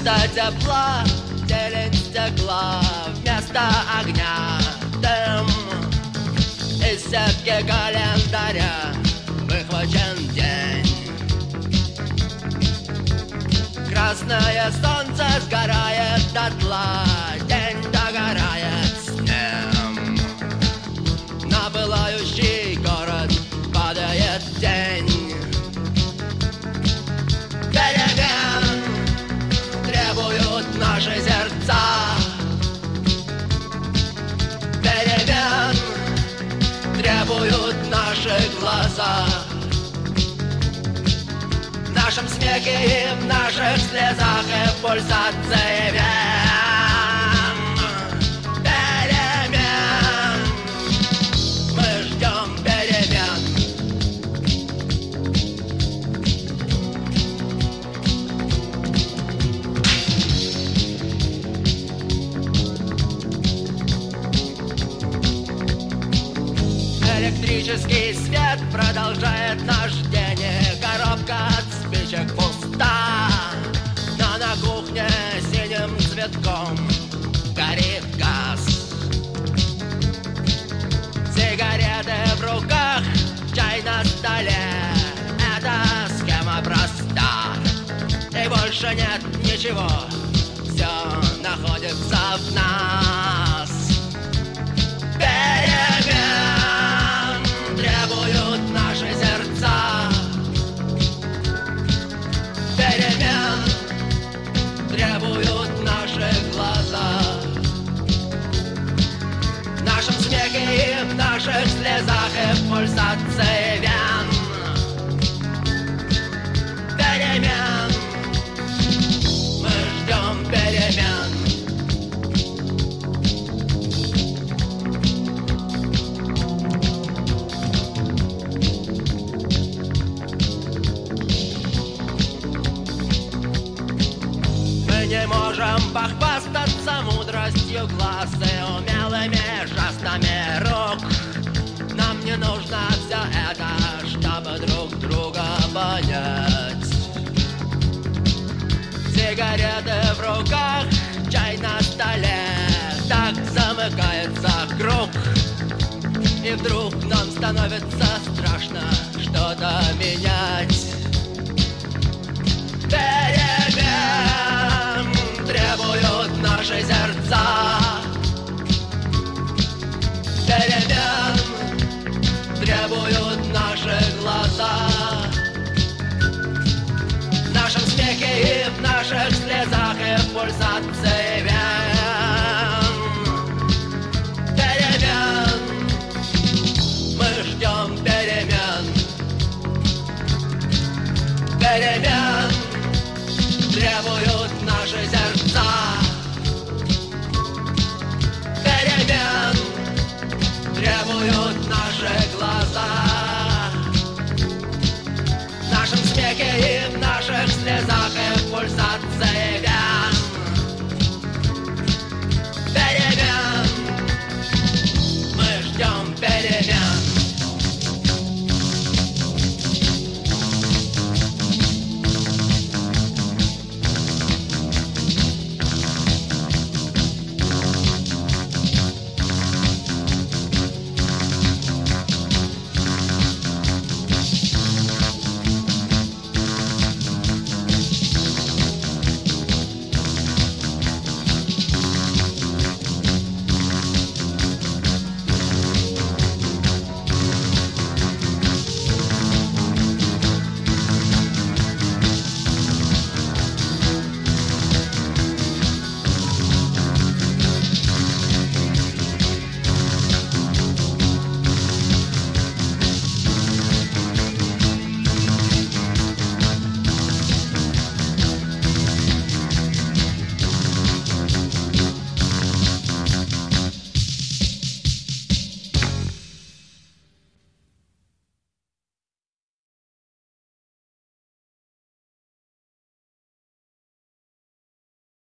Вместо тепла зелень стекла, вместо огня дым. Из сетки календаря выхвачен день. Красное солнце сгорает дотла, день догорает с ним. На пылающий город падает тень. Перемен требуют наши сердца. Перемен требуют наши глаза. В нашем смехе и в наших слезах и пульсации вен. Перемен. Мы ждем перемен. Электрический свет продолжает наш день. Коробка от спичек пуста, но на кухне синим цветком горит газ. Сигареты в руках, чай на столе. Эта схема проста, и больше нет ничего. Все находится в нас. Перемен требуют наши сердца. Перемен требуют наши глаза. В нашем смехе и в наших слезах и в пульсации вен. Перемен. Мы ждем перемен. Не можем похвастаться мудростью глаз и умелыми жестами рук. Нам не нужно все это, чтобы друг друга понять. Сигареты в руках, чай на столе. Так замыкается круг. И вдруг нам становится страшно что-то менять. Перемен требуют наши сердца. Перемен требуют наши глаза. В нашем смехе и в наших слезах и в пульсации вен. Перемен. Мы ждем перемен. Перемен требуют наши сердца. Перемен требуют наши глаза. В нашем смехе и в наших слезах